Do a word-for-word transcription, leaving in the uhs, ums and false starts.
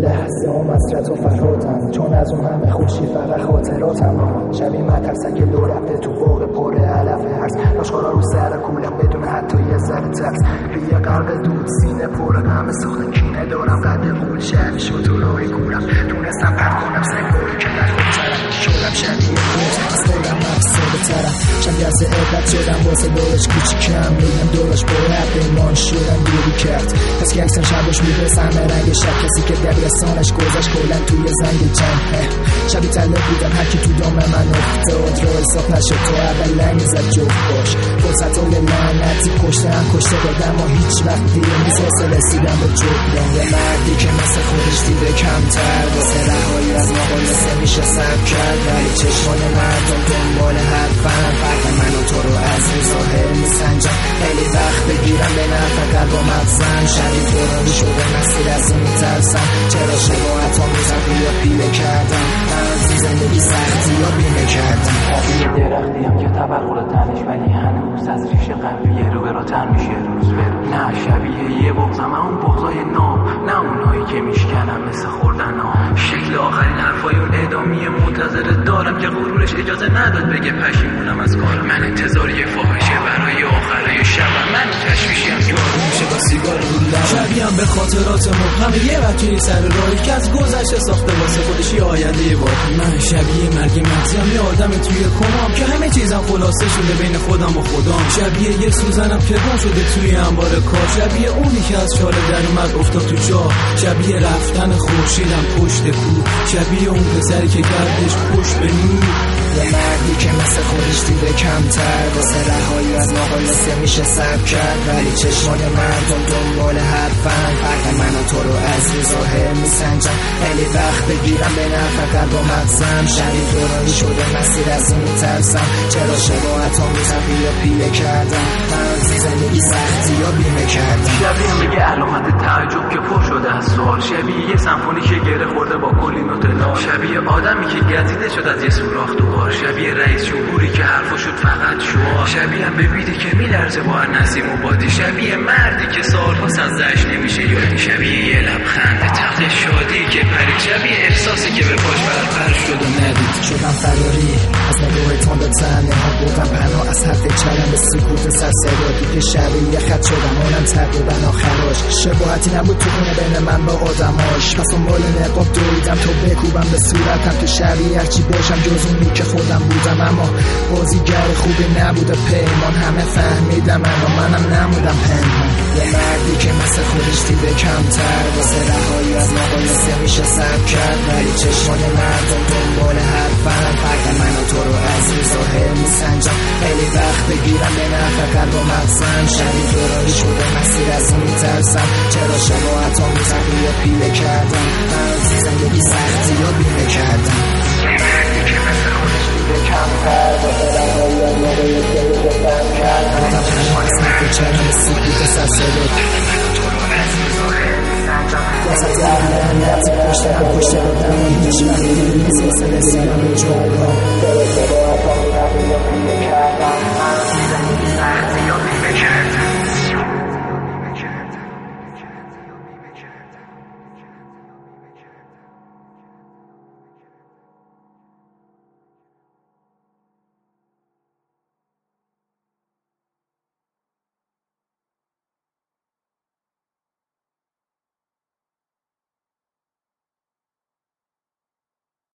لحظه هم حسرت و فراتم، چون از اون همه خوشی فقط خاطراتم. شبیه مترسه که دو رفته تو فوق پر علف هرز، لاشخورا رو سر کولم بدون حتی یه ذره ترس. یه قلب دود سینه پر غم سخت کینه دارم، قد قول شهر شد تو راهی کورم. تونستم پرد کنم سنگاری که در خود طرف شدم شبیه خود از خودم مفسده ترم. شبیه از عدت شدم واسه دورش کوچیکم، میگم دورش باید بیمان شدم دیری کرد. پس که اکسن شبش میده سمه رنگ شب، کسی که دبیرستانش گذاشت کلن توی زنگ جنگ. شبیه تله بودم هرکی تو دام من افتاد، رو حساب نشد تو اول لنگ زد جفت باش. فرصت های لعنتی کشته هم کشته دادم و هیچ وقت دیگه نیست واسه رسیدم به جبران. یه مردی که مثل خودش دیده کمتر، واسه رهایی از مقایسه میشه سب کرد. ولی چشمان مردم دنبال حرفم، فرق من و تو رو از ظاهر میسنجم. خیلی وقت بگیرم به نفع قلب و مغزم، شبیه ترانی شده مسیر از این میترسم. چرا شباهت ها میزم یا پیله کردم، من از زندگی سختی یا بیمه کردم. شبیه درختی هم که تبرخور تنش، ولی هنوز از ریش قلبی یه رو برا تر میشه روز برو. نه شبیه یه بغزم، اون بغزای نام، نه اونایی که میشکنم مثل خوردن آم. شکل آخرین حرفای اون اعدامی منتظره دارم که غرورش اجازه نداد بگه پشیمونم از کارم. من انتظاری فاحشه برای آخرای شبم، من تشویشیم یارو میشه با سیگار رو لبم. شبیهم به خاطرات مبهم یه بچه سر راهی که از گذشته ساخته واسه خودش یه آینده واقعی. من شبیه مرگ مغزیم، یه آدم توی کمام که همه چیزم خلاصه شده بین خودم و خدام. شبیه یه سوزنم که گم شده توی انبار کار، شبیه اونی که از چاله در اومد افتاد تو جا. شبیه رفتن خورشیدم پشت کو، شبیه اون پسری که گردش پشت به نور. یه مردی که مثل خودش دیده کمتر، واسه رهایی از مقایسه میشه سب کرد. ولی چشمان مردم دنبال حرفم، فرق من و تو رو از ظاهر میسنجم. خیلی وقت بگیرم به نفع قلب و مغزم، شبیه ترانی شده مسیر از این میترسم. چرا شباهت ها میزم یا پیله کردم، من از زندگی سختی یا بیمه کردم. شبیه میگه علامت تعجب که پر شده از سوال، شبیه یه سمفونی که گره خورده با کلی نوت لال، شبیه آدمی که گزیده شد از یه سوراخ تو غار، شبیه رئیس جمهوری که حرفو شد فقط شعار، شبیه هم به بیدی که میلرزه با هر نسیم و بادی، شبیه مردی که سالها سزدهش نمیشه یادی، شبیه یه لبخند تخت شادی که پرید، شبیه احساسی که به پاش برپر شد و ندید. شدم فراری از نگاه تند تنه ها، بردم پناه از حرف چلم به سکوت سر صدا. تو که شبیه خط شدم آنم تقریبا آخراش، شباهتی نبود تو خونه بین من با آدماش. پس اون نقاب دویدم تو بکوبم به صورتم، تو شبیه هرچی باشم جز اونی که خودم بودم. اما بازیگر خوبی نبوده پیمان، همه فهمیدم اما منم نمودم پنهان. یه مردی که مثل خودش دیده کمتر، واسه رهایی از مقایسه میشه سب کرد. ولی چشمان مردم دنبال حرفم، فرق من و تو رو از ظاهر میسنجم. خیلی وقت بگیرم به نفع قلب و مغزم، شبیه ترانی شده مسیر از این میترسم. چرا شباهت ها میزم یا پیله کردم، من از زندگی سختی یا بیمه کردم. یه مردی که مثل خودش دیده کمتر، واسه رهایی از مقایسه میشه سب کرد. آدم چشمان سنگ چرم سکوت سر صدا، من و تو رو از ظاهر میسنجم. واسه لعنتی پشت هم پشت بدم، هیچ وقت نیست واسه رسیدم به جبران.